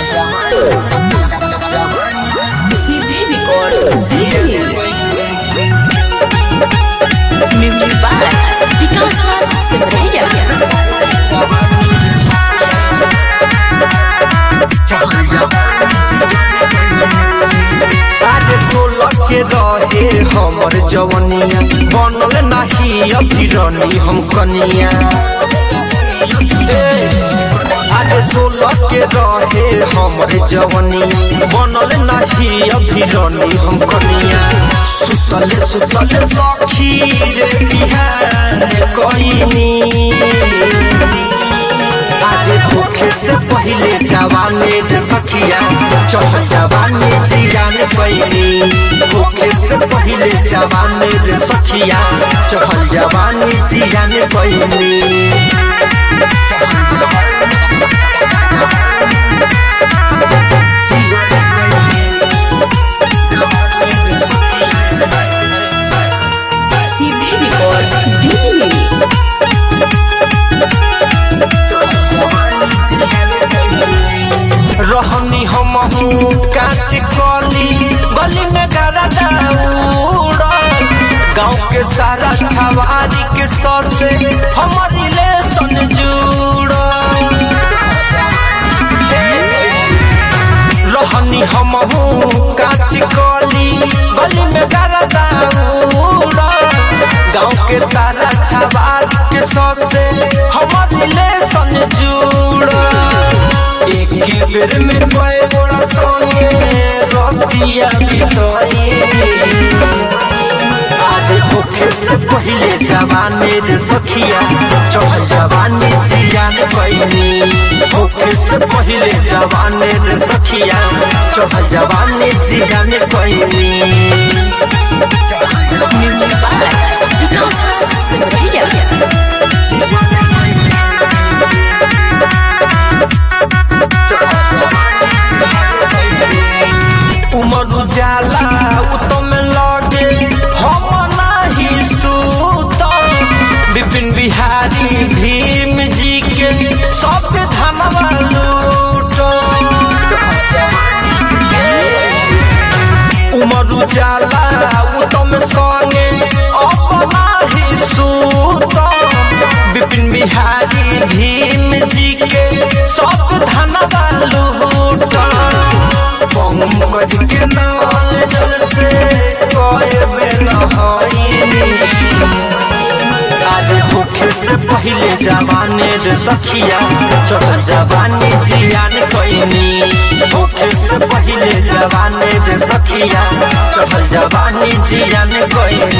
Music by Vikas Singhania. आगे 16 के रहे हमर जवनिया बनल नाही अभी रानी हम कनिया। आगे 16 के रहे हमर जवनिया बनल नाही अभी रानी हम कनिया। सुतल सुतल सखी रे बिहान कइनी आगे धोखे से पहले जवानी रे सखिया चढ़ जवानी जियान पैनी। धोखे से पहले जवानी रे सखिया चढ़ जवानी जियान पैनी। रहनी हम काच कली गली में गारा दौड़ गाँव के सारा छवारी के ससे हमर रिलेशन जुड़। रहनी हम काच कली गली में गारा दौड़ गाँव के सारा छवारी के ससे हमर रिलेशन जुड़। एक बेर में कोई बड़ा सोने रतिया बिताई आगे धोखे से पहले जवानी रे सखिया चढ़ जवानी जियान पैनी। धोखे से पहले जवानी रे सखिया चढ़ जवानी जियान पैनी। Music by Vikas Singhania. उमर उजाला उतम लगे हम नाही सूत विपिन बिहारी भीम जी के सब धनवा लूट। उमर उजाला उतम संगे अपना ही सूत विपिन बिहारी भीम जी के सब धनवा लूट। पंकज के नाल जल से कोई बेन आगे धोखे से पहले जवानी रे सखिया चढ़ जवानी जियान पैनी। धोखे से पहले जवानी रे सखिया चढ़ जवानी जियान पैनी।